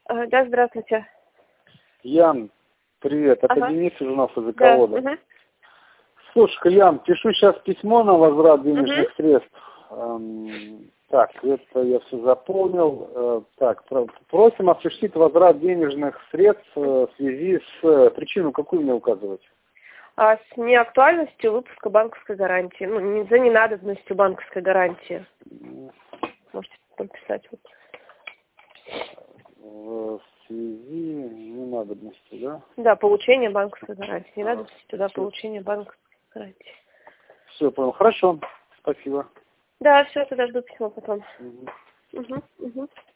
Да, здравствуйте. Ян, привет. Это Ага. Денис из журнала языковода. Да. Слушай, Ян, пишу сейчас письмо на возврат денежных средств. Так, это я все заполнил. Так, просим осуществить возврат денежных средств в связи с причину, какую мне указывать? С неактуальностью выпуска банковской гарантии. Ну, за ненадобностью банковской гарантии. Можете написать. Вот. В связи с ненадобностью, да? Да, получение банковской гарантии. Ненадобностью, да, получение банковской гарантии. Все, понял. Хорошо. Спасибо. Да, все, тогда жду письмо потом. Мгм. Угу.